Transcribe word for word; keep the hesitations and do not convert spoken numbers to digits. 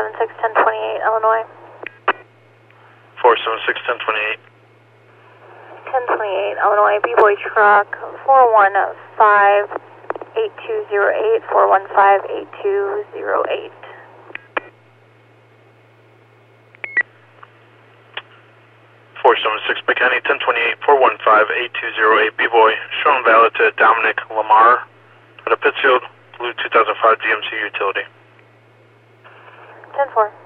seven six, ten twenty-eight, Illinois. four seven six, ten twenty-eight. ten twenty-eight, Illinois, B-Boy truck, four one five, eight two zero eight, four one five, eight two zero eight. four seven six, McKinney, ten twenty-eight, four one five, eight two zero eight, B-Boy, shown valid to Dominic Lamar at a Pittsfield Blue two thousand five G M C utility. ten four.